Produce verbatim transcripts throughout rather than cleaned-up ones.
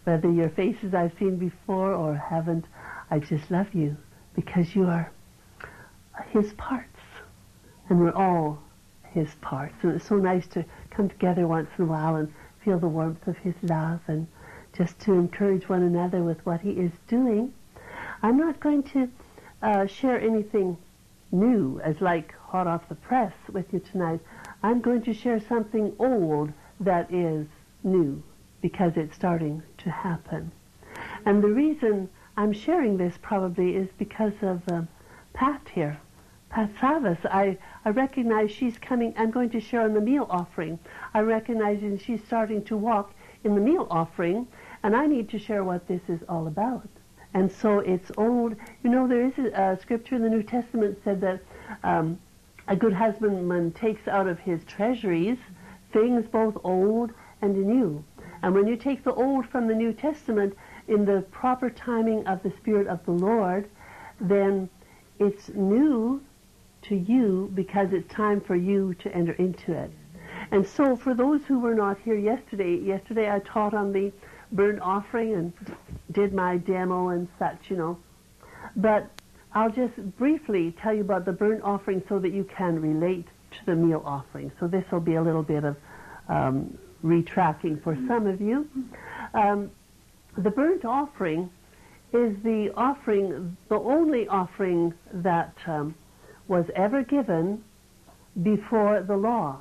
Whether your faces I've seen before or haven't, I just love you because you are his parts, and we're all his parts. And it's so nice to come together once in a while and feel the warmth of his love and just to encourage one another with what he is doing. I'm not going to uh, share anything new as like hot off the press with you tonight. I'm going to share something old that is new because it's starting to happen. And the reason I'm sharing this probably is because of uh, Pat here. Pat Savas, I, I recognize she's coming. I'm going to share on the meal offering. I recognize that she's starting to walk in the meal offering, and I need to share what this is all about. And so it's old. You know, there is a, a scripture in the New Testament said that um, a good husbandman takes out of his treasuries things both old and new. And when you take the old from the New Testament in the proper timing of the Spirit of the Lord, then it's new to you because it's time for you to enter into it. And so for those who were not here yesterday, yesterday I taught on the burnt offering and did my demo and such, you know. But I'll just briefly tell you about the burnt offering so that you can relate to the meal offering. So this will be a little bit of um, retracking for some of you. Um, the burnt offering is the offering, the only offering that um, was ever given before the law.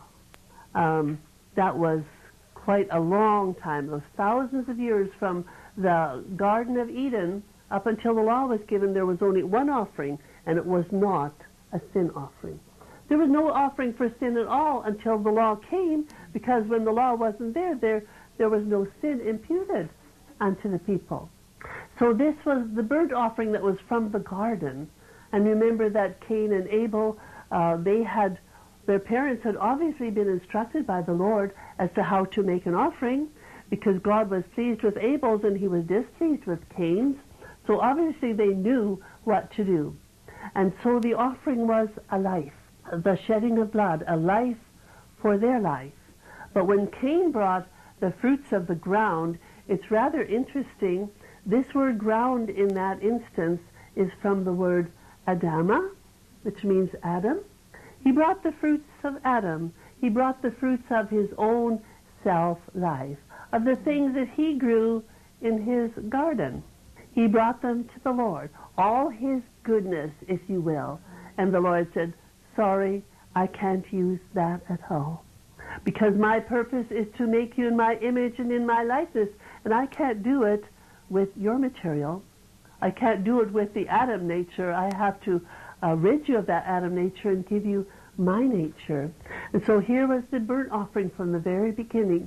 Um, that was quite a long time, those thousands of years from the Garden of Eden up until the law was given. There was only one offering, and it was not a sin offering. There was no offering for sin at all until the law came, because when the law wasn't there, there, there was no sin imputed unto the people. So this was the burnt offering that was from the garden. And remember that Cain and Abel, uh, they had, their parents had obviously been instructed by the Lord as to how to make an offering, because God was pleased with Abel's and he was displeased with Cain's. So obviously they knew what to do. And so the offering was a life, the shedding of blood, a life for their life. But when Cain brought the fruits of the ground, it's rather interesting. This word ground in that instance is from the word Adama, which means Adam. He brought the fruits of Adam. He brought the fruits of his own self-life, of the things that he grew in his garden. He brought them to the Lord, all his goodness, if you will. And the Lord said, sorry, I can't use that at all, because my purpose is to make you in my image and in my likeness, and I can't do it with your material. I can't do it with the Adam nature. I have to uh, rid you of that Adam nature and give you my nature. And so here was the burnt offering from the very beginning.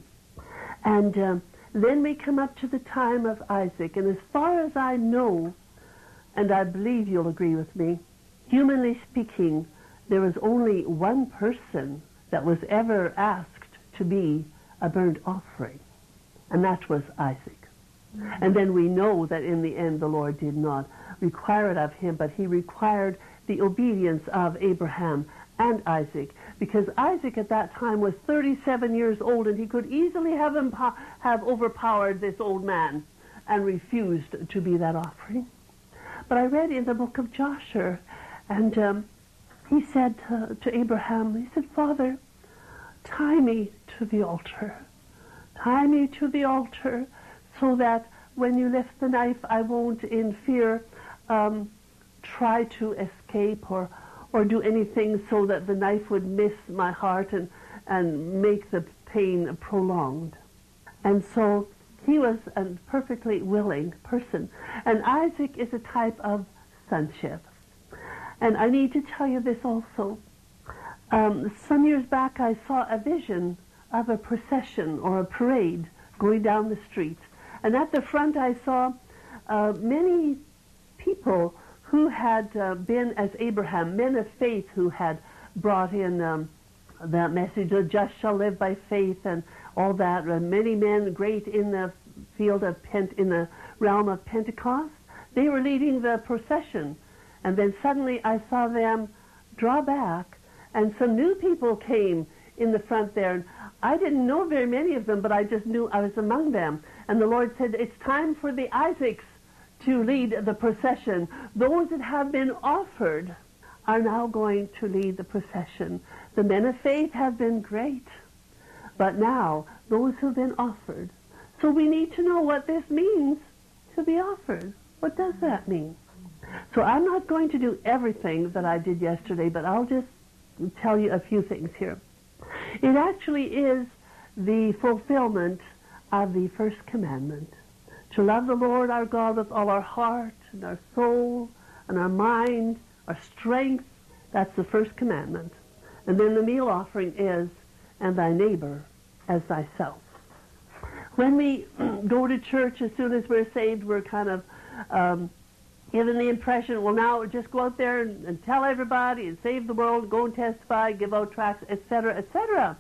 And um, then we come up to the time of Isaac. And as far as I know, and I believe you'll agree with me, humanly speaking, there was only one person that was ever asked to be a burnt offering, and that was Isaac. And then we know that in the end the Lord did not require it of him, but he required the obedience of Abraham and Isaac, because Isaac at that time was thirty-seven years old, and he could easily have, impo- have overpowered this old man and refused to be that offering. But I read in the book of Joshua, and um, he said to, to Abraham, he said, Father, tie me to the altar. Tie me to the altar, so that when you lift the knife, I won't in fear um, try to escape or or do anything so that the knife would miss my heart and, and make the pain prolonged. And so he was a perfectly willing person. And Isaac is a type of sonship. And I need to tell you this also. Um, some years back I saw a vision of a procession or a parade going down the street. And at the front I saw uh, many people who had uh, been as Abraham, men of faith who had brought in um, the message of just shall live by faith and all that. Uh, many men great in the field of Pent, in the realm of Pentecost. They were leading the procession. And then suddenly I saw them draw back, and some new people came in the front there. And I didn't know very many of them, but I just knew I was among them. And the Lord said, it's time for the Isaacs to lead the procession. Those that have been offered are now going to lead the procession. The men of faith have been great, but now those who've been offered. So we need to know what this means to be offered. What does that mean? So I'm not going to do everything that I did yesterday, but I'll just tell you a few things here. It actually is the fulfillment of the first commandment, to love the Lord our God with all our heart and our soul and our mind, our strength. That's the first commandment. And then the meal offering is, and thy neighbor as thyself. When we go to church, as soon as we're saved, we're kind of um, given the impression, well, now just go out there and, and tell everybody and save the world, go and testify, give out tracts, et cetera, et cetera.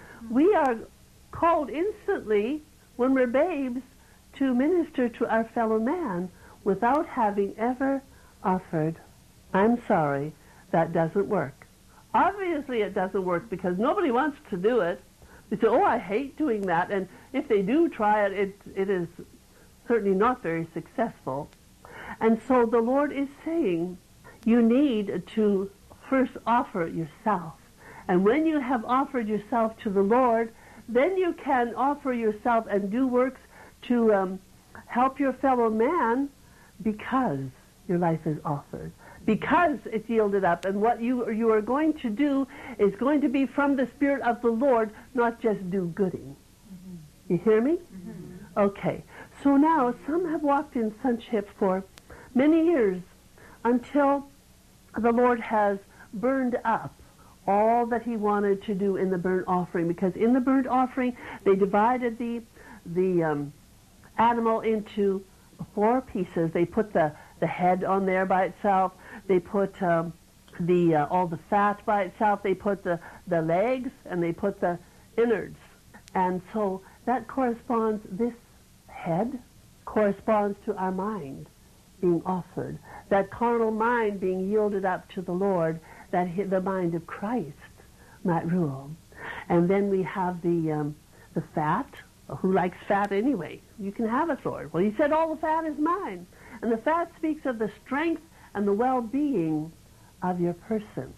We are called instantly, when we're babes, to minister to our fellow man without having ever offered. I'm sorry, that doesn't work. Obviously it doesn't work because nobody wants to do it. They say, oh, I hate doing that. And if they do try it, it, it is certainly not very successful. And so the Lord is saying, you need to first offer yourself. And when you have offered yourself to the Lord, then you can offer yourself and do works to um, help your fellow man because your life is offered, because it's yielded up. And what you, you are going to do is going to be from the Spirit of the Lord, not just do-gooding. Mm-hmm. You hear me? Mm-hmm. Okay. So now some have walked in sonship for many years until the Lord has burned up all that he wanted to do in the burnt offering, because in the burnt offering they divided the the um, animal into four pieces. They put the, the head on there by itself. They put um, the uh, all the fat by itself. They put the, the legs, and they put the innards. And so that corresponds, this head corresponds to our mind being offered. That carnal mind being yielded up to the Lord, that he, the mind of Christ might rule. And then we have the um, the fat. Who likes fat anyway? You can have it, Lord. Well, he said all the fat is mine. And the fat speaks of the strength and the well-being of your person.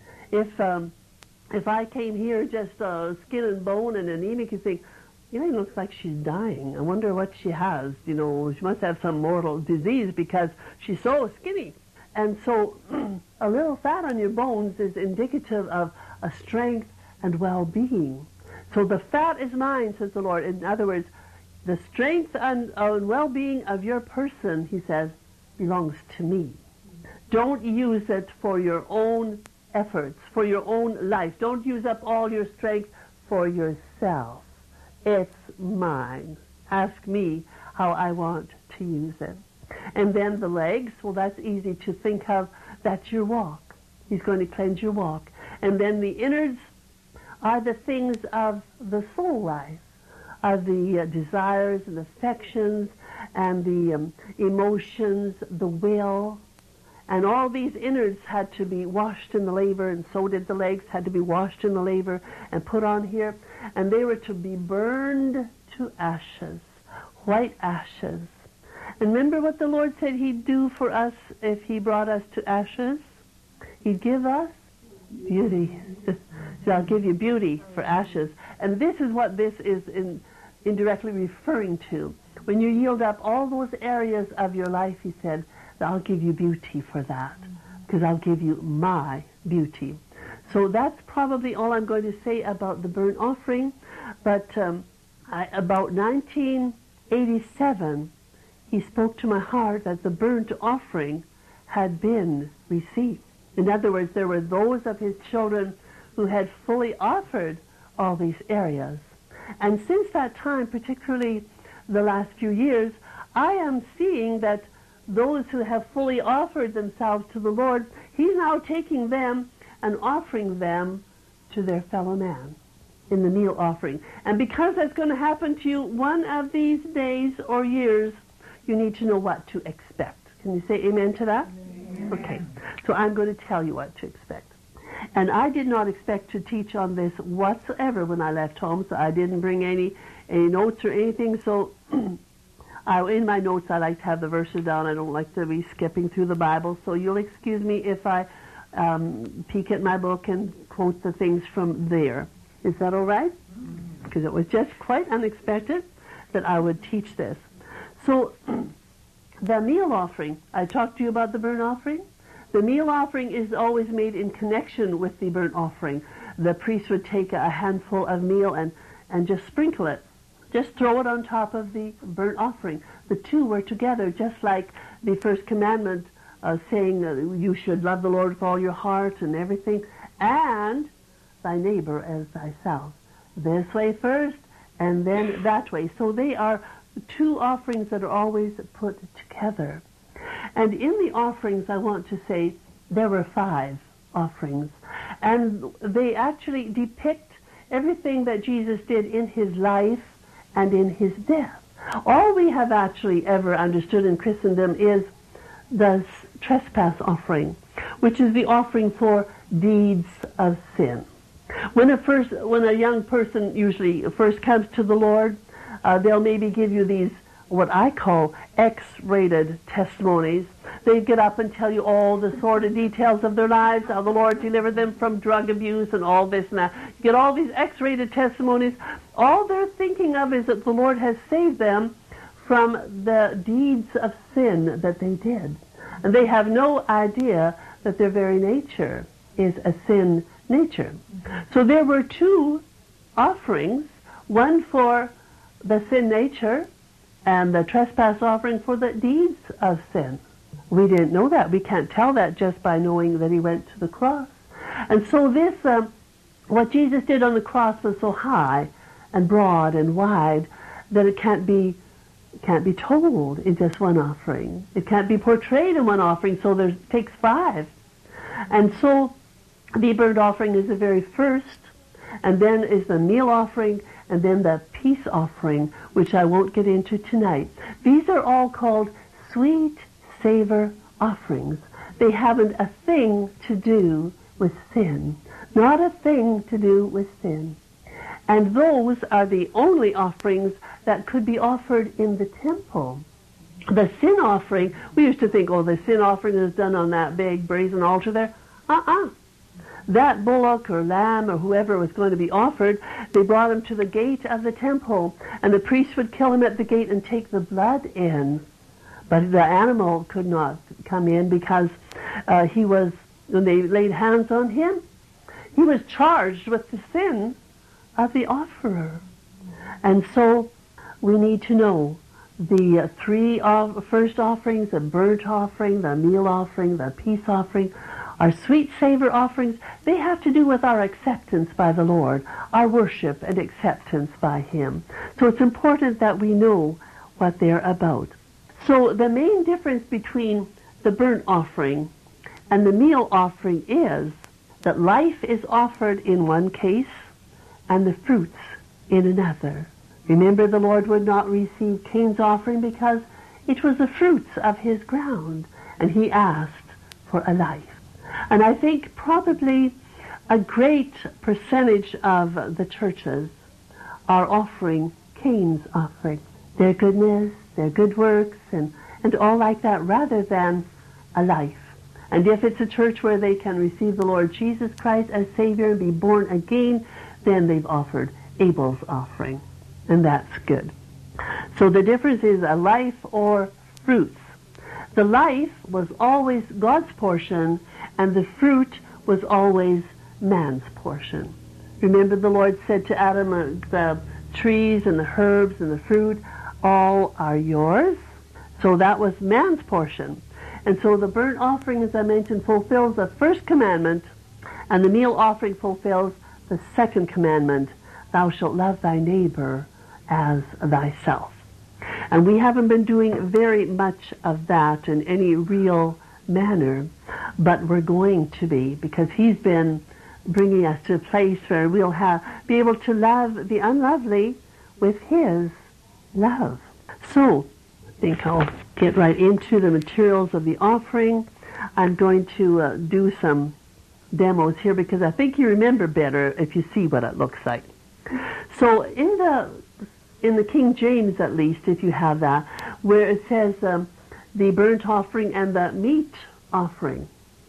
If um, if I came here just uh, skin and bone and anemic, you think, you know, it looks like she's dying. I wonder what she has. You know, she must have some mortal disease because she's so skinny. And so a little fat on your bones is indicative of a strength and well-being. So the fat is mine, says the Lord. In other words, the strength and uh, well-being of your person, he says, belongs to me. Don't use it for your own efforts, for your own life. Don't use up all your strength for yourself. It's mine. Ask me how I want to use it. And then the legs, well, that's easy to think of. That's your walk. He's going to cleanse your walk. And then the innards are the things of the soul life, are the uh, desires and affections and the um, emotions, the will. And all these innards had to be washed in the laver, and so did the legs, had to be washed in the laver and put on here. And they were to be burned to ashes, white ashes. And remember what the Lord said he'd do for us if he brought us to ashes? He'd give us beauty. So I'll give you beauty for ashes. And this is what this is in, indirectly referring to. When you yield up all those areas of your life, he said, I'll give you beauty for that, because I'll give you my beauty. So that's probably all I'm going to say about the burnt offering. But um, I, about nineteen eighty-seven, he spoke to my heart that the burnt offering had been received. In other words, there were those of his children who had fully offered all these areas. And since that time, particularly the last few years, I am seeing that those who have fully offered themselves to the Lord, he's now taking them and offering them to their fellow man in the meal offering. And because that's going to happen to you one of these days or years, you need to know what to expect. Can you say amen to that? Amen. Okay. So I'm going to tell you what to expect. And I did not expect to teach on this whatsoever when I left home, so I didn't bring any any notes or anything, so I, in my notes I like to have the verses down. I don't like to be skipping through the Bible, so you'll excuse me if I um, peek at my book and quote the things from there. Is that all right? Because it was just quite unexpected that I would teach this. So the meal offering, I talked to you about the burnt offering. The meal offering is always made in connection with the burnt offering. The priest would take a handful of meal and, and just sprinkle it. Just throw it on top of the burnt offering. The two were together, just like the first commandment uh, saying uh, you should love the Lord with all your heart and everything, and thy neighbor as thyself. This way first, and then that way. So they are two offerings that are always put together. And in the offerings, I want to say, there were five offerings. And they actually depict everything that Jesus did in his life and in his death. All we have actually ever understood in Christendom is the trespass offering, which is the offering for deeds of sin. When a first, when a young person usually first comes to the Lord, uh, they'll maybe give you these, what I call X-rated testimonies. They get up and tell you all the sordid details of their lives, how the Lord delivered them from drug abuse and all this and that. You get all these X-rated testimonies. All they're thinking of is that the Lord has saved them from the deeds of sin that they did. And they have no idea that their very nature is a sin nature. So there were two offerings, one for the sin nature and the trespass offering for the deeds of sin. We didn't know that. We can't tell that just by knowing that he went to the cross. And so this, um, what Jesus did on the cross was so high and broad and wide that it can't be can't be told in just one offering. It can't be portrayed in one offering, so there takes five. And so the burnt offering is the very first, and then is the meal offering, and then the peace offering, which I won't get into tonight. These are all called sweet savor offerings. They haven't a thing to do with sin. Not a thing to do with sin. And those are the only offerings that could be offered in the temple. The sin offering, we used to think, oh, the sin offering is done on that big brazen altar there. Uh-uh. That bullock or lamb or whoever was going to be offered, they brought him to the gate of the temple, and the priest would kill him at the gate and take the blood in. But the animal could not come in because uh, he was, when they laid hands on him, he was charged with the sin of the offerer. And so we need to know the uh, three off- first offerings, the burnt offering, the meal offering, the peace offering, our sweet savor offerings. They have to do with our acceptance by the Lord, our worship and acceptance by him. So it's important that we know what they're about. So the main difference between the burnt offering and the meal offering is that life is offered in one case and the fruits in another. Remember, the Lord would not receive Cain's offering because it was the fruits of his ground, and he asked for a life. And I think probably a great percentage of the churches are offering Cain's offering, their goodness, their good works, and, and all like that, rather than a life. And if it's a church where they can receive the Lord Jesus Christ as Savior and be born again, then they've offered Abel's offering. And that's good. So the difference is a life or fruits. The life was always God's portion, and the fruit was always man's portion. Remember, the Lord said to Adam, uh, the trees and the herbs and the fruit, all are yours. So that was man's portion. And so the burnt offering, as I mentioned, fulfills the first commandment, and the meal offering fulfills the second commandment, thou shalt love thy neighbor as thyself. And we haven't been doing very much of that in any real manner, but we're going to be, because he's been bringing us to a place where we'll have be able to love the unlovely with his love. So I think I'll get right into the materials of the offering. I'm going to uh, do some demos here because I think you remember better if you see what it looks like. So in the in the King James at least, if you have that, where it says um, the burnt offering and the meat offering.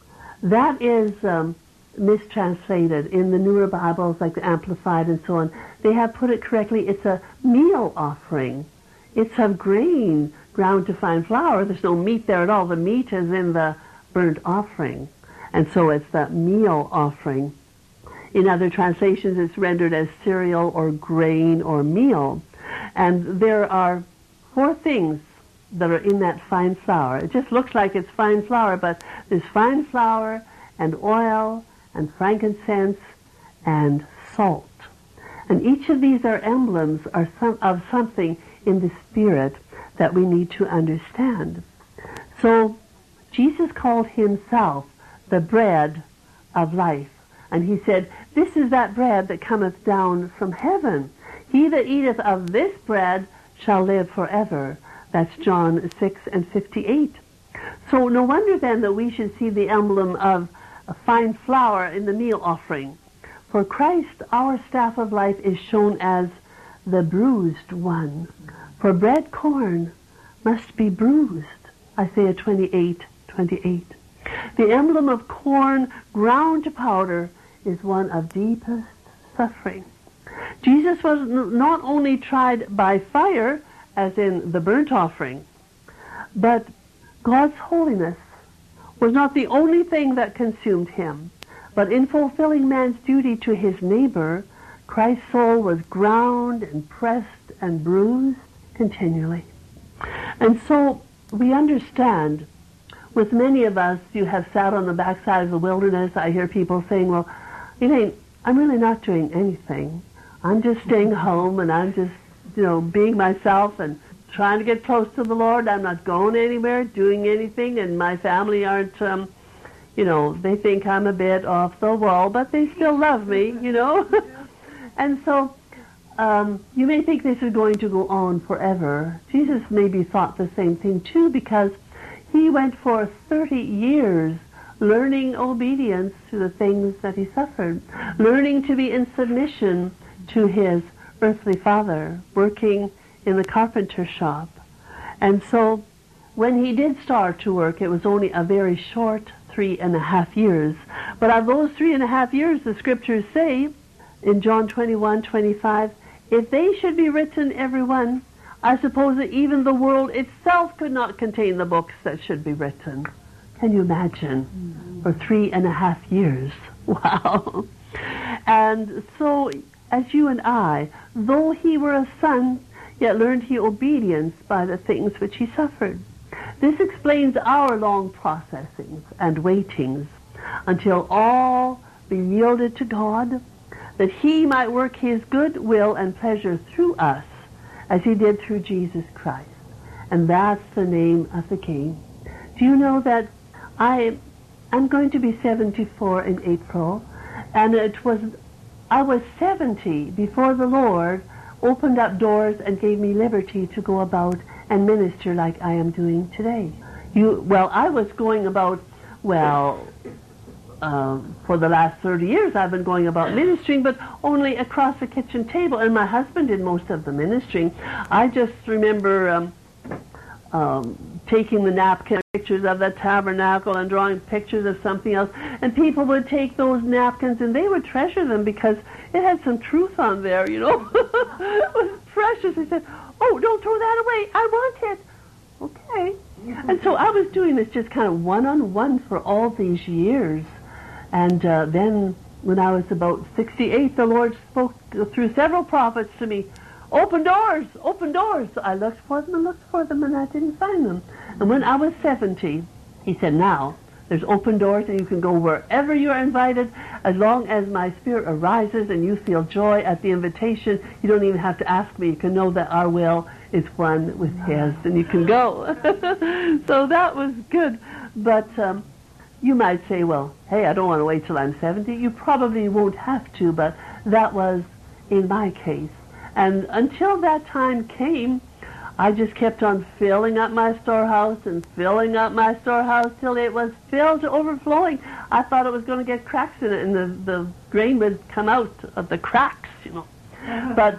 That is um, mistranslated in the newer Bibles, like the Amplified and so on. They have put it correctly. It's a meal offering. It's of grain ground to fine flour. There's no meat there at all. The meat is in the burnt offering. And so it's the meal offering. In other translations, it's rendered as cereal or grain or meal. And there are four things that are in that fine flour. It just looks like it's fine flour, but there's fine flour and oil and frankincense and salt. And each of these are emblems are some, of something in the Spirit that we need to understand. So Jesus called himself the bread of life. And he said, this is that bread that cometh down from heaven. He that eateth of this bread shall live forever. That's John six and fifty-eight. So no wonder then that we should see the emblem of a fine flour in the meal offering. For Christ, our staff of life, is shown as the bruised one. For bread corn must be bruised. Isaiah twenty-eight twenty-eight. The emblem of corn ground to powder is one of deepest suffering. Jesus was not only tried by fire, as in the burnt offering, but God's holiness was not the only thing that consumed him. But in fulfilling man's duty to his neighbor, Christ's soul was ground and pressed and bruised continually. And so we understand, with many of us, you have sat on the backside of the wilderness. I hear people saying, well, Elaine, I'm really not doing anything. I'm just staying home and I'm just, you know, being myself and trying to get close to the Lord. I'm not going anywhere, doing anything, and my family aren't, um, you know, they think I'm a bit off the wall, but they still love me, you know. And so um, you may think this is going to go on forever. Jesus maybe thought the same thing too, because he went for thirty years learning obedience to the things that he suffered, learning to be in submission to his earthly father, working in the carpenter shop. And so when he did start to work, it was only a very short three and a half years. But of those three and a half years, the scriptures say in John twenty-one twenty-five, if they should be written, every one, I suppose that even the world itself could not contain the books that should be written. Can you imagine? Mm-hmm. For three and a half years. Wow. And so, as you and I, though he were a son, yet learned he obedience by the things which he suffered. This explains our long processings and waitings until all be yielded to God, that he might work his good will and pleasure through us, as he did through Jesus Christ. And that's the name of the game. Do you know that I, I'm going to be seventy-four in April, and it was, I was seventy before the Lord opened up doors and gave me liberty to go about and minister like I am doing today. You, well, I was going about, well, uh, for the last thirty years I've been going about ministering, but only across the kitchen table, and my husband did most of the ministering. I just remember um, um, taking the napkin pictures of the tabernacle and drawing pictures of something else, and people would take those napkins and they would treasure them because it had some truth on there, you know. It was precious. They said, oh, don't throw that away. I want it. Okay. And so I was doing this just kind of one-on-one for all these years. And uh, then when I was about sixty-eight, the Lord spoke through several prophets to me, open doors, open doors. So I looked for them and looked for them, and I didn't find them. And when I was seventy, he said, now, there's open doors, and you can go wherever you're invited, as long as my spirit arises and you feel joy at the invitation. You don't even have to ask me. You can know that our will is one with his, and you can go. So that was good. But um, you might say, well, hey, I don't want to wait till I'm seventy. You probably won't have to, but that was in my case. And until that time came, I just kept on filling up my storehouse and filling up my storehouse till it was filled to overflowing. I thought it was going to get cracks in it, and the, the grain would come out of the cracks, you know. But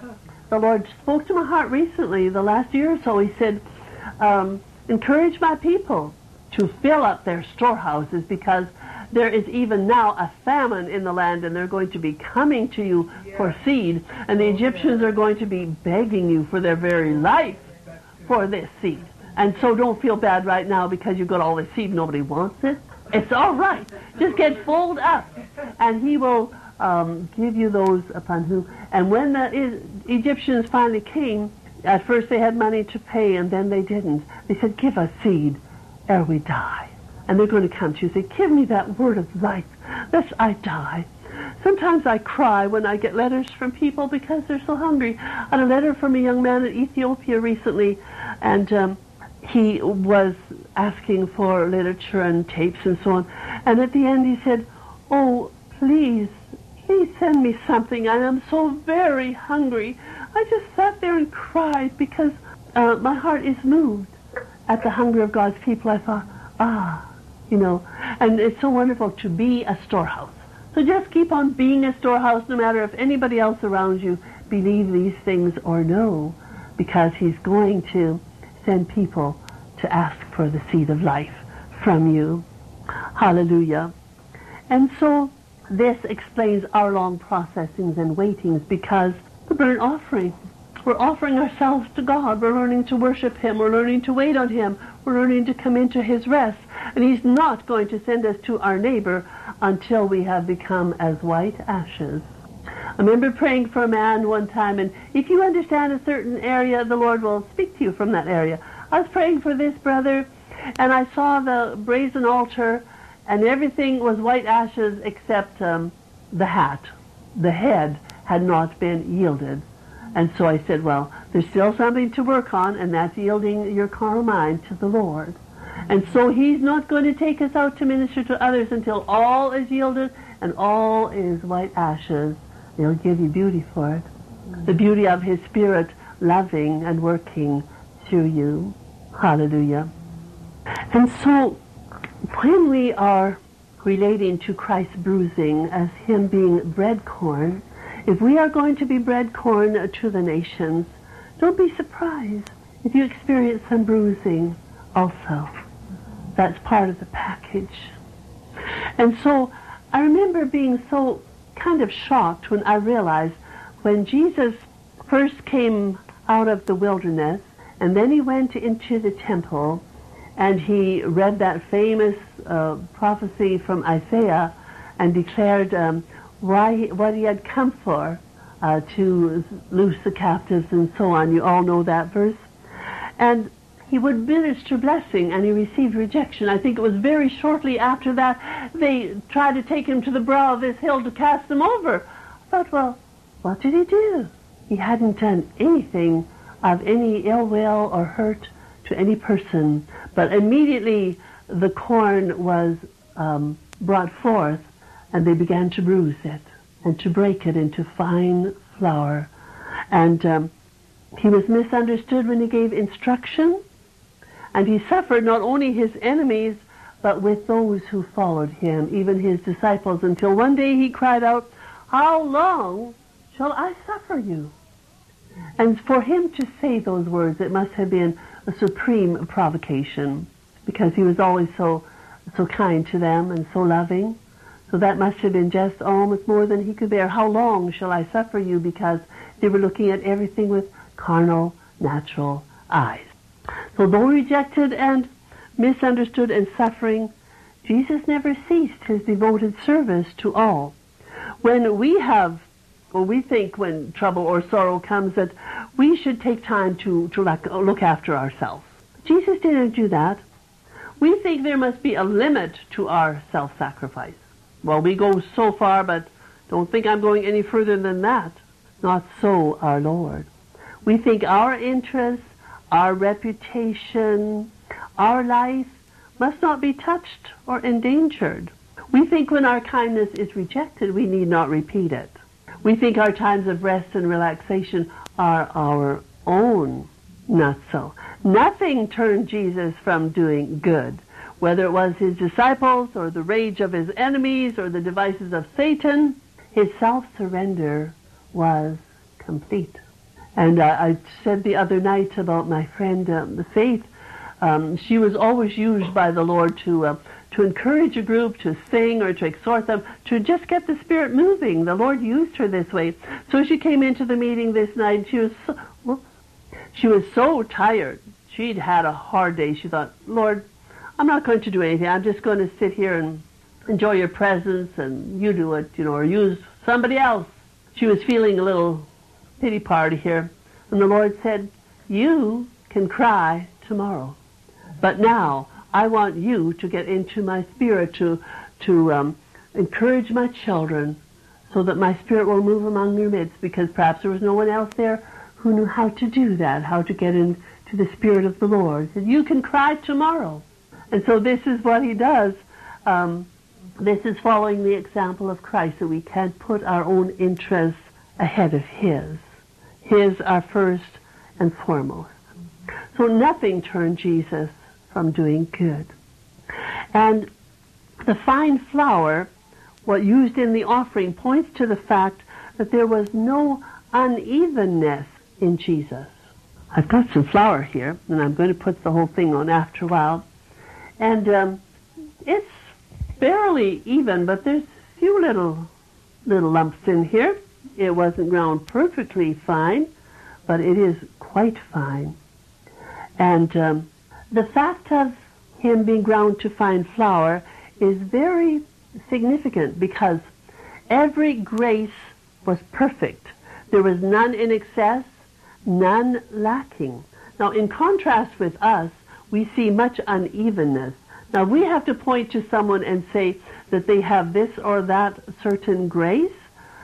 the Lord spoke to my heart recently, the last year or so. He said, um, encourage my people to fill up their storehouses, because there is even now a famine in the land, and they're going to be coming to you yeah. for seed, and the Egyptians are going to be begging you for their very life for this seed. And so don't feel bad right now because you've got all this seed, nobody wants it. It's all right. Just get filled up, and he will um, give you those upon whom. And when the is, Egyptians finally came, at first they had money to pay, and then they didn't. They said, give us seed, ere we die. And they're going to come to you and say, give me that word of life, lest I die. Sometimes I cry when I get letters from people because they're so hungry. I had a letter from a young man in Ethiopia recently, and um, he was asking for literature and tapes and so on. And at the end he said, oh, please, please send me something. I am so very hungry. I just sat there and cried because uh, my heart is moved at the hunger of God's people. I thought, ah, you know, and it's so wonderful to be a storehouse. So just keep on being a storehouse, no matter if anybody else around you believe these things or no, because he's going to send people to ask for the seed of life from you. Hallelujah. And so this explains our long processings and waitings, because the burnt offering, we're offering ourselves to God. We're learning to worship him. We're learning to wait on him. We're learning to come into his rest. And he's not going to send us to our neighbor until we have become as white ashes. I remember praying for a man one time, and if you understand a certain area, the Lord will speak to you from that area. I was praying for this brother, and I saw the brazen altar, and everything was white ashes except um, the hat. The head had not been yielded. And so I said, well, there's still something to work on, and that's yielding your carnal mind to the Lord. And so he's not going to take us out to minister to others until all is yielded and all is white ashes. He'll give you beauty for it. The beauty of his Spirit loving and working through you. Hallelujah. And so when we are relating to Christ's bruising as him being bread corn, if we are going to be bread corn to the nations, don't be surprised if you experience some bruising also. That's part of the package. And so I remember being so kind of shocked when I realized when Jesus first came out of the wilderness, and then he went into the temple, and he read that famous uh, prophecy from Isaiah and declared um, why he, what he had come for, uh, to loose the captives and so on. You all know that verse. And he would minister blessing, and he received rejection. I think it was very shortly after that they tried to take him to the brow of this hill to cast him over. I thought, well, what did he do? He hadn't done anything of any ill will or hurt to any person. But immediately the corn was um, brought forth, and they began to bruise it and to break it into fine flour. And um, he was misunderstood when he gave instruction, and he suffered not only his enemies, but with those who followed him, even his disciples, until one day he cried out, how long shall I suffer you? And for him to say those words, it must have been a supreme provocation, because he was always so so kind to them and so loving. So that must have been just almost more than he could bear. How long shall I suffer you? Because they were looking at everything with carnal, natural eyes. So though rejected and misunderstood and suffering, Jesus never ceased his devoted service to all. When we have, or we think when trouble or sorrow comes that we should take time to, to look after ourselves. Jesus didn't do that. We think there must be a limit to our self-sacrifice. Well, we go so far, but don't think I'm going any further than that. Not so our Lord. We think our interests, our reputation, our life must not be touched or endangered. We think when our kindness is rejected, we need not repeat it. We think our times of rest and relaxation are our own. Not so. Nothing turned Jesus from doing good, whether it was his disciples or the rage of his enemies or the devices of Satan. His self-surrender was complete. And uh, I said the other night about my friend, um, the Faith. Um, she was always used by the Lord to uh, to encourage a group, to sing or to exhort them, to just get the Spirit moving. The Lord used her this way. So she came into the meeting this night, and she was so, whoops, she was so tired. She'd had a hard day. She thought, Lord, I'm not going to do anything. I'm just going to sit here and enjoy your presence, and you do it, you know, or use somebody else. She was feeling a little pity party here. And the Lord said, you can cry tomorrow. But now, I want you to get into my spirit, to, to um, encourage my children, so that my Spirit will move among your midst, because perhaps there was no one else there who knew how to do that, how to get into the Spirit of the Lord. He said, you can cry tomorrow. And so this is what he does. Um, this is following the example of Christ, that we can't put our own interests ahead of his. His are first and foremost. So nothing turned Jesus from doing good. And the fine flour, what used in the offering, points to the fact that there was no unevenness in Jesus. I've got some flour here, and I'm going to put the whole thing on after a while. And um, it's barely even, but there's a few little, little lumps in here. It wasn't ground perfectly fine, but it is quite fine. And um, the fact of him being ground to fine flour is very significant, because every grace was perfect. There was none in excess, none lacking. Now, in contrast with us, we see much unevenness. Now, we have to point to someone and say that they have this or that certain grace,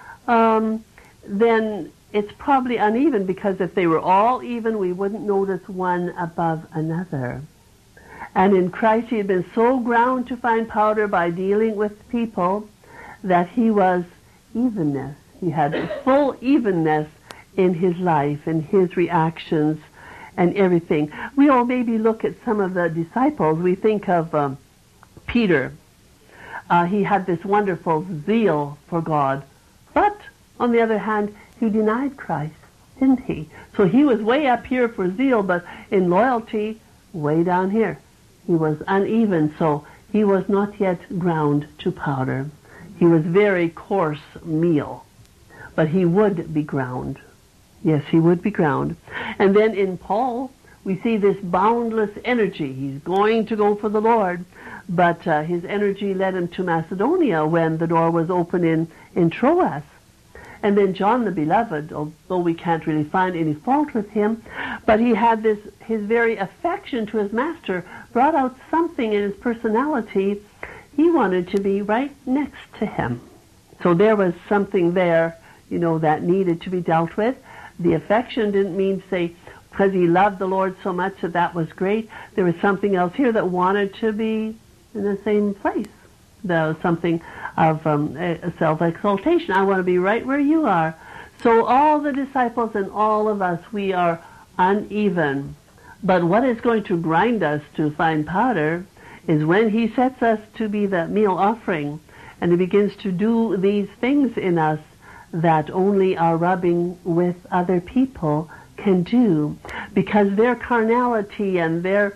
um, then it's probably uneven, because if they were all even, we wouldn't notice one above another. And in Christ, he had been so ground to fine powder by dealing with people that he was evenness. He had full evenness in his life, in his reactions, and everything. We all maybe look at some of the disciples. We think of um, Peter. Uh, he had this wonderful zeal for God. But, on the other hand, he denied Christ, didn't he? So he was way up here for zeal, but in loyalty, way down here. He was uneven, so he was not yet ground to powder. He was very coarse meal, but he would be ground. Yes, he would be ground. And then in Paul, we see this boundless energy. He's going to go for the Lord, but uh, his energy led him to Macedonia when the door was open in, in Troas. And then John the Beloved, although we can't really find any fault with him, but he had this, his very affection to his master brought out something in his personality. He wanted to be right next to him. So there was something there, you know, that needed to be dealt with. The affection didn't mean, say, because he loved the Lord so much that that was great. There was something else here that wanted to be in the same place. There was something of um, a self-exaltation. I want to be right where you are. So all the disciples and all of us, we are uneven. But what is going to grind us to fine powder is when he sets us to be the meal offering, and he begins to do these things in us that only our rubbing with other people can do, because their carnality and their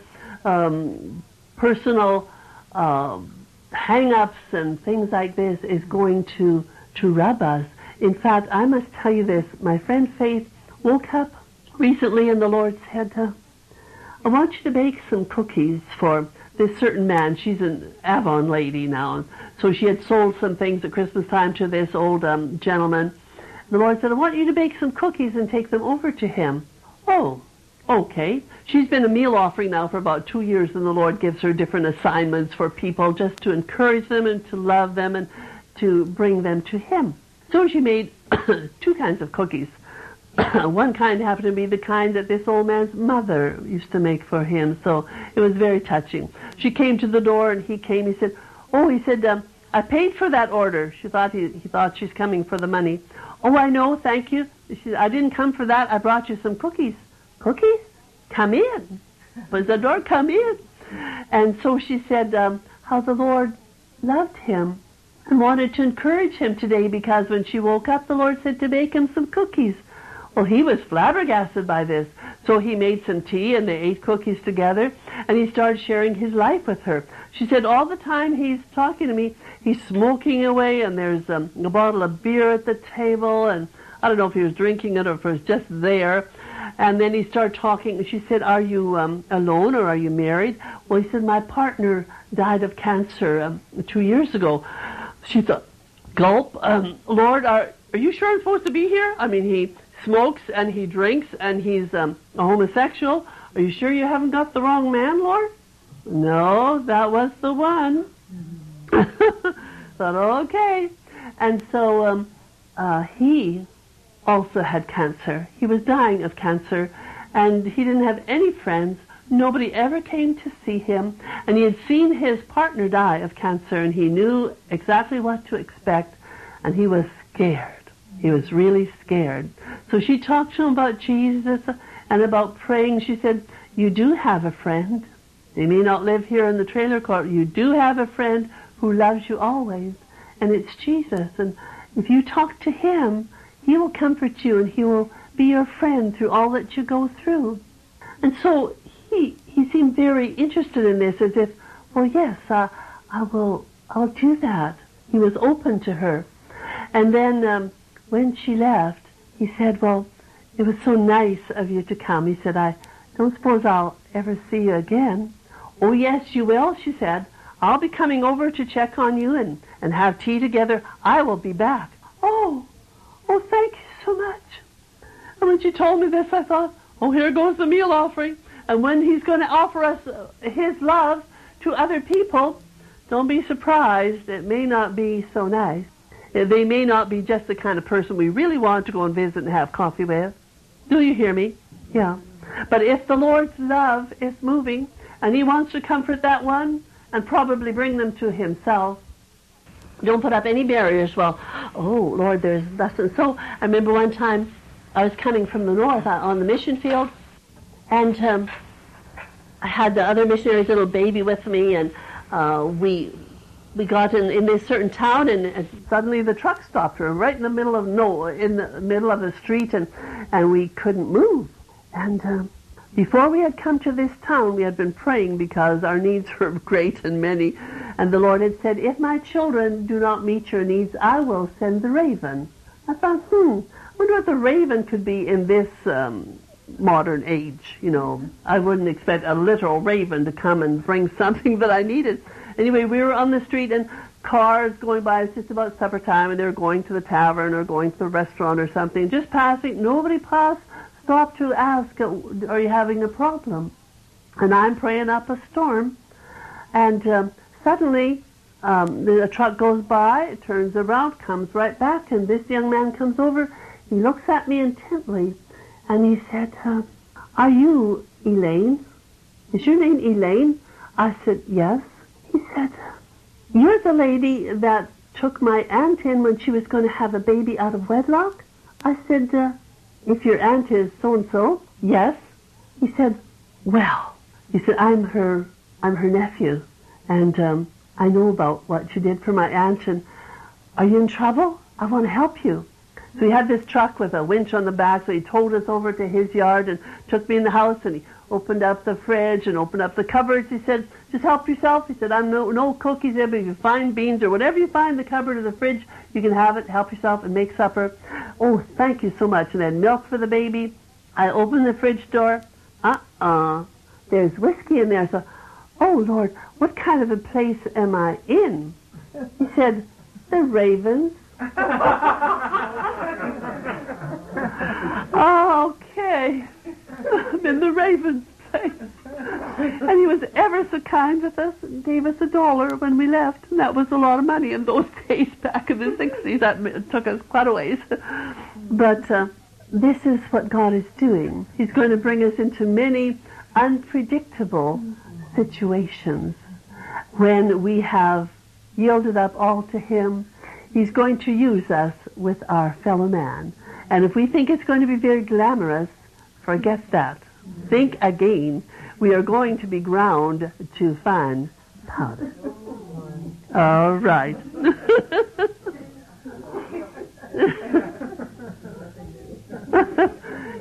um, personal uh, hang-ups and things like this is going to, to rub us. In fact, I must tell you this. My friend Faith woke up recently and the Lord said, uh, I want you to bake some cookies for this certain man. She's an Avon lady now. So she had sold some things at Christmas time to this old um, gentleman. The Lord said, I want you to bake some cookies and take them over to him. Oh, okay. She's been a meal offering now for about two years, and the Lord gives her different assignments for people just to encourage them and to love them and to bring them to him. So she made two kinds of cookies. One kind happened to be the kind that this old man's mother used to make for him, so it was very touching. She came to the door, and he came. He said, oh, he said, um, I paid for that order. She thought he, he thought she's coming for the money. Oh, I know, thank you. She said, I didn't come for that. I brought you some cookies. Cookies? Come in. Was the door, come in. And so she said um, how the Lord loved him and wanted to encourage him today, because when she woke up, the Lord said to bake him some cookies. Well, he was flabbergasted by this. So he made some tea and they ate cookies together, and he started sharing his life with her. She said all the time he's talking to me, he's smoking away, and there's um, a bottle of beer at the table, and I don't know if he was drinking it or if it was just there. And then he started talking. She said, are you um, alone or are you married? Well, he said, my partner died of cancer um, two years ago. She thought, gulp, um, Lord, are, are you sure I'm supposed to be here? I mean, he smokes and he drinks and he's um, a homosexual. Are you sure you haven't got the wrong man, Lord? No, that was the one. Thought, okay. And so um, uh, he also had cancer. He was dying of cancer, and he didn't have any friends. Nobody ever came to see him, and he had seen his partner die of cancer, and he knew exactly what to expect, and he was scared. He was really scared. So she talked to him about Jesus and about praying. She said, you do have a friend. They may not live here in the trailer court. You do have a friend who loves you always, and it's Jesus. And if you talk to him, he will comfort you, and he will be your friend through all that you go through. And so he he seemed very interested in this, as if, well, yes, uh, I will I'll do that. He was open to her. And then um, when she left, he said, well, it was so nice of you to come. He said, I don't suppose I'll ever see you again. Oh, yes, you will, she said. I'll be coming over to check on you and, and have tea together. I will be back. Oh, oh, thank you so much. And when she told me this, I thought, oh, here goes the meal offering. And when he's going to offer us his love to other people, don't be surprised. It may not be so nice. They may not be just the kind of person we really want to go and visit and have coffee with. Do you hear me? Yeah. But if the Lord's love is moving, and he wants to comfort that one and probably bring them to himself, don't put up any barriers. Well, oh, Lord, there's lessons. So I remember one time I was coming from the north on the mission field, and um, I had the other missionary's little baby with me, and uh, we we got in, in this certain town, and, and suddenly the truck stopped her right in the middle of no, in the middle of the street, and and we couldn't move. And uh, before we had come to this town, we had been praying because our needs were great and many. And the Lord had said, if my children do not meet your needs, I will send the raven. I thought, hmm, I wonder what the raven could be in this um, modern age. You know, I wouldn't expect a literal raven to come and bring something that I needed. Anyway, we were on the street, and cars going by. It's just about supper time, and they were going to the tavern or going to the restaurant or something. Just passing. Nobody passed. Stopped to ask, are you having a problem? And I'm praying up a storm. And um, suddenly, um, the a truck goes by, it turns around, comes right back, and this young man comes over. He looks at me intently, and he said, uh, are you Elaine? Is your name Elaine? I said, yes. He said, you're the lady that took my aunt in when she was going to have a baby out of wedlock? I said, uh, if your aunt is so-and-so, yes. He said, well, he said, I'm her, I'm her nephew, and um, I know about what you did for my aunt, and are you in trouble? I want to help you. So he had this truck with a winch on the back, so he towed us over to his yard and took me in the house, and he opened up the fridge and opened up the cupboards. He said, just help yourself. He said, I'm no, no cookies there, but if you find beans or whatever you find in the cupboard or the fridge, you can have it, help yourself, and make supper. Oh, thank you so much. And then milk for the baby. I opened the fridge door. Uh-uh. There's whiskey in there. So, oh, Lord, what kind of a place am I in? He said, the Ravens. Oh, okay. I'm in the Ravens place. And he was ever so kind with us and gave us a dollar when we left. And that was a lot of money in those days back in the sixties. That took us quite a ways. But uh, this is what God is doing. He's going to bring us into many unpredictable situations. When we have yielded up all to him, he's going to use us with our fellow man. And if we think it's going to be very glamorous, forget that. Think again. We are going to be ground to fine powder. All right.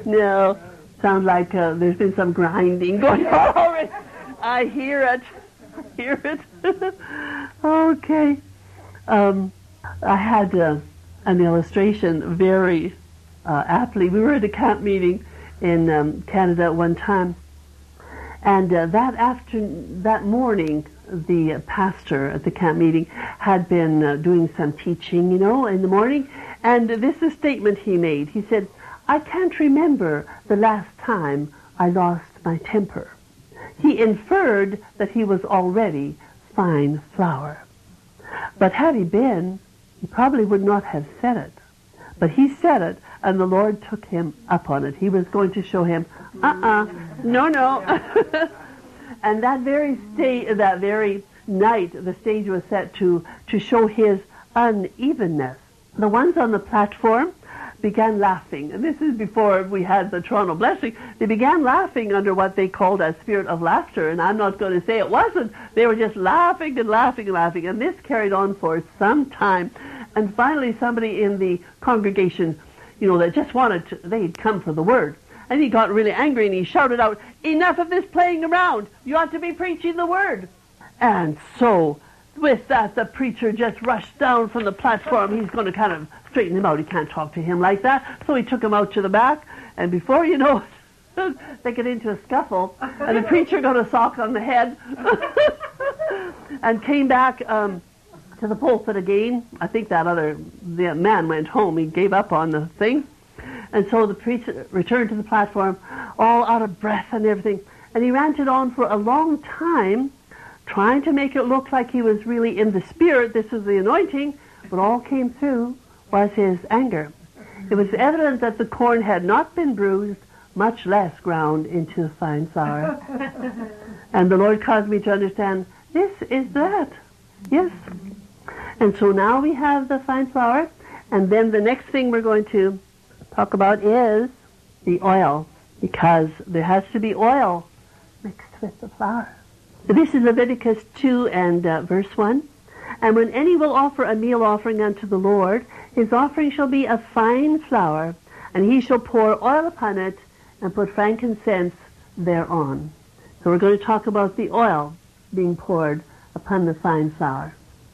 No, sounds like uh, there's been some grinding going on already. I hear it. I hear it. Okay. Um, I had uh, an illustration very uh, aptly. We were at a camp meeting in um, Canada at one time, and uh, that after that morning, the pastor at the camp meeting had been uh, doing some teaching, you know, in the morning, and this is a statement he made. He said, "I can't remember the last time I lost my temper." He inferred that he was already fine flour. But had he been, he probably would not have said it. But he said it, and the Lord took him up on it. He was going to show him, uh-uh, no, no. And that very sta- that very night, the stage was set to, to show his unevenness. The ones on the platform began laughing, and this is before we had the Toronto blessing. They began laughing under what they called a spirit of laughter, and I'm not going to say it wasn't. They were just laughing and laughing and laughing, and this carried on for some time. And finally somebody in the congregation, you know, that just wanted to, they'd come for the word, and he got really angry and he shouted out, "Enough of this playing around. You ought to be preaching the word." And so with that, the preacher just rushed down from the platform. He's going to kind of straighten him out. He can't talk to him like that. So he took him out to the back, and before you know it, they get into a scuffle, and the preacher got a sock on the head and came back um, to the pulpit again. I think that other the man went home. He gave up on the thing. And so the preacher returned to the platform, all out of breath and everything. And he ranted on for a long time, trying to make it look like he was really in the spirit. This is the anointing. But all came through was his anger. It was evident that the corn had not been bruised, much less ground into fine flour. And the Lord caused me to understand, this is that. Yes. And so now we have the fine flour, and then the next thing we're going to talk about is the oil, because there has to be oil mixed with the flour. This is Leviticus two and uh, verse one. "And when any will offer a meal offering unto the Lord, his offering shall be of fine flour, and he shall pour oil upon it, and put frankincense thereon." So we're going to talk about the oil being poured upon the fine flour.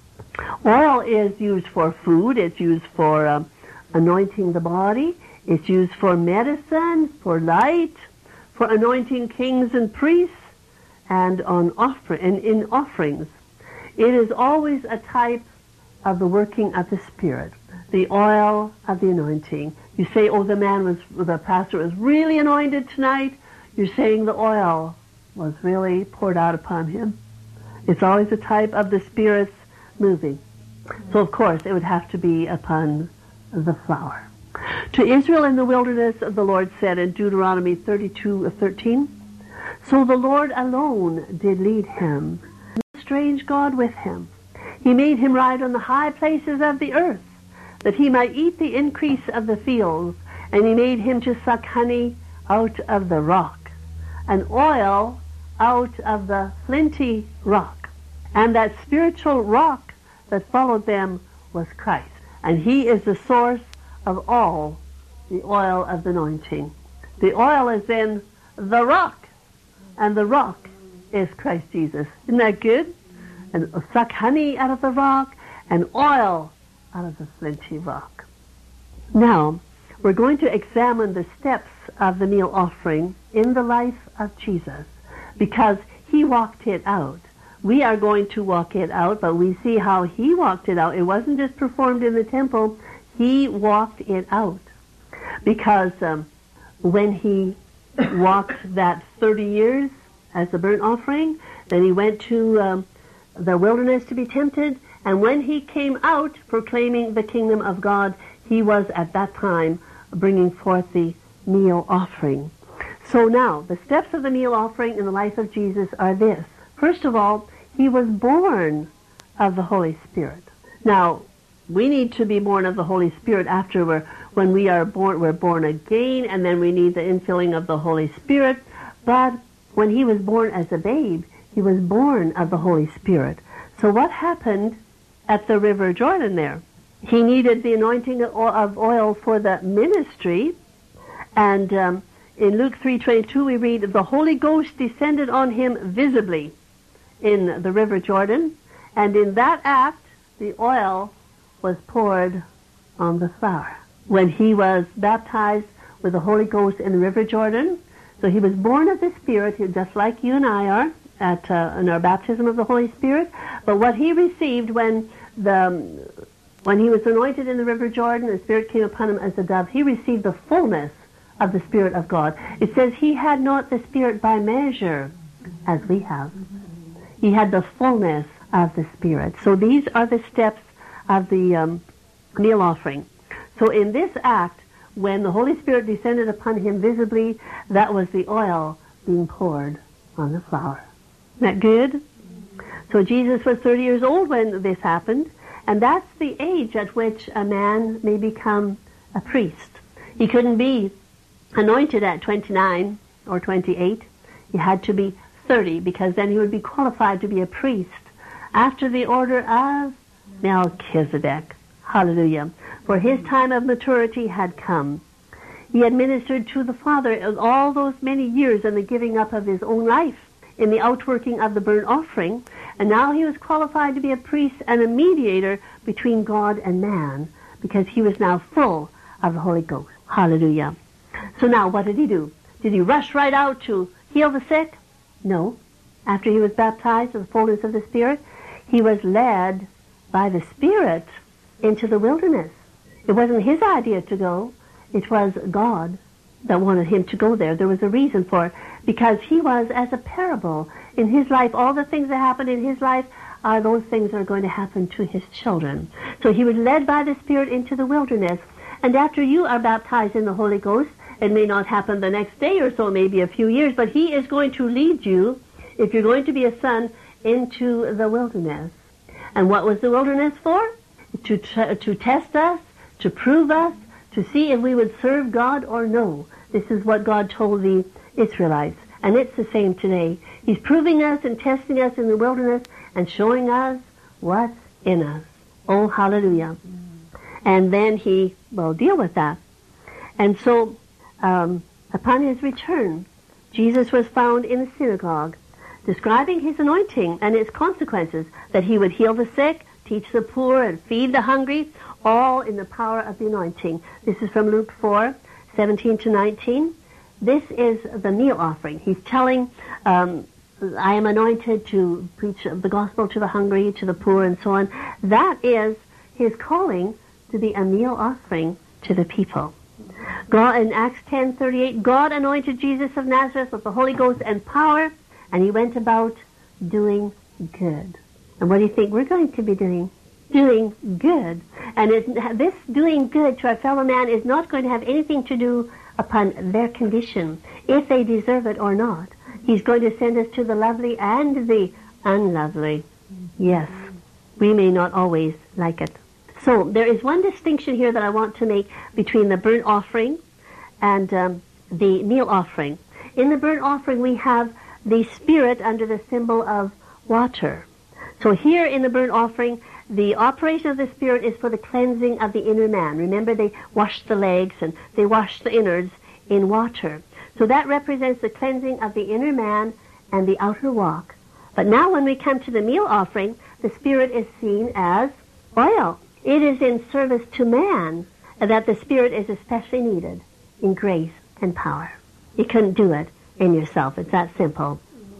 Oil is used for food. It's used for um, anointing the body. It's used for medicine, for light, for anointing kings and priests, and on offer and in offerings. It is always a type of the working of the Spirit, the oil of the anointing. You say, "Oh, the man was, the pastor was really anointed tonight." You're saying the oil was really poured out upon him. It's always a type of the Spirit's moving. So, of course, it would have to be upon the flour. To Israel in the wilderness, the Lord said in Deuteronomy thirty-two thirteen, "So the Lord alone did lead him, no strange God with him. He made him ride on the high places of the earth, that he might eat the increase of the fields, and he made him to suck honey out of the rock, and oil out of the flinty rock. And that spiritual rock that followed them was Christ. And he is the source of all the oil of the anointing." The oil is in the rock, and the rock is Christ Jesus. Isn't that good? And suck honey out of the rock, and oil out of the flinty rock. Now, we're going to examine the steps of the meal offering in the life of Jesus, because he walked it out. We are going to walk it out, but we see how he walked it out. It wasn't just performed in the temple. He walked it out. Because um, when he walked that thirty years as a burnt offering, then he went to um, the wilderness to be tempted, and when he came out proclaiming the kingdom of God, he was at that time bringing forth the meal offering. So now, the steps of the meal offering in the life of Jesus are this. First of all, he was born of the Holy Spirit. Now, we need to be born of the Holy Spirit after we're, when we are born, we're born again, and then we need the infilling of the Holy Spirit. But when he was born as a babe, he was born of the Holy Spirit. So what happened at the River Jordan there? He needed the anointing of oil for the ministry, And um, in Luke three twenty-two we read, the Holy Ghost descended on him visibly in the river Jordan, and in that act the oil was poured on the flower. When he was baptized with the Holy Ghost in the river Jordan, so he was born of the Spirit, just like you and I are, at uh, in our baptism of the Holy Spirit. But what he received when the when he was anointed in the river Jordan, the Spirit came upon him as a dove, he received the fullness of the Spirit of God. It says he had not the Spirit by measure, as we have. He had the fullness of the Spirit. So these are the steps of the um, meal offering. So in this act, when the Holy Spirit descended upon him visibly, that was the oil being poured on the flower. Isn't that good? So Jesus was thirty years old when this happened, and that's the age at which a man may become a priest. He couldn't be anointed at twenty-nine or twenty-eight. He had to be thirty, because then he would be qualified to be a priest after the order of Melchizedek. Hallelujah. For his time of maturity had come. He had ministered to the Father all those many years in the giving up of his own life, in the outworking of the burnt offering, and now he was qualified to be a priest and a mediator between God and man, because he was now full of the Holy Ghost. Hallelujah. So now what did he do? Did he rush right out to heal the sick? No. After he was baptized in the fullness of the Spirit, he was led by the Spirit into the wilderness. It wasn't his idea to go. It was God that wanted him to go there. There was a reason for it, because he was as a parable in his life. All the things that happened in his life are those things that are going to happen to his children. So he was led by the Spirit into the wilderness. And after you are baptized in the Holy Ghost, it may not happen the next day or so, maybe a few years, but he is going to lead you, if you're going to be a son, into the wilderness. And what was the wilderness for? To, t- to test us, to prove us, to see if we would serve God or no. This is what God told the Israelites. And it's the same today. He's proving us and testing us in the wilderness and showing us what's in us. Oh, hallelujah. And then he will deal with that. And so, um, upon his return, Jesus was found in the synagogue, describing his anointing and its consequences, that he would heal the sick, teach the poor, and feed the hungry, all in the power of the anointing. This is from Luke four, seventeen to nineteen. This is the meal offering. He's telling, um, I am anointed to preach the gospel to the hungry, to the poor, and so on. That is his calling to be a meal offering to the people. God, in Acts ten thirty-eight, God anointed Jesus of Nazareth with the Holy Ghost and power, and he went about doing good. And what do you think we're going to be doing? Doing good. And it, this doing good to our fellow man is not going to have anything to do upon their condition, if they deserve it or not. He's going to send us to the lovely and the unlovely. Yes, we may not always like it. So there is one distinction here that I want to make between the burnt offering and um, the meal offering. In the burnt offering we have the Spirit under the symbol of water. So here in the burnt offering, the operation of the Spirit is for the cleansing of the inner man. Remember, they washed the legs and they washed the innards in water. So that represents the cleansing of the inner man and the outer walk. But now when we come to the meal offering, the Spirit is seen as oil. It is in service to man that the Spirit is especially needed in grace and power. You couldn't do it in yourself. It's that simple.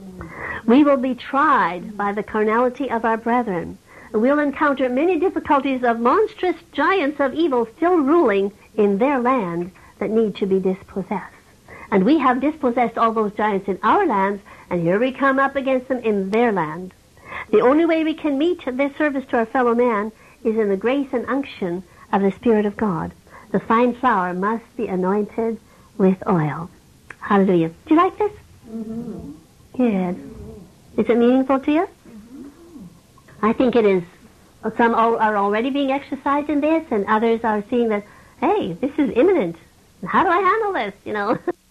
We will be tried by the carnality of our brethren. We'll encounter many difficulties of monstrous giants of evil still ruling in their land that need to be dispossessed. And we have dispossessed all those giants in our lands, and here we come up against them in their land. The only way we can meet this service to our fellow man is in the grace and unction of the Spirit of God. The fine flour must be anointed with oil. Hallelujah. Do you like this? Mm-hmm. Good. Is it meaningful to you? Mm-hmm. I think it is. Some are already being exercised in this, and others are seeing that, hey, this is imminent. How do I handle this, you know?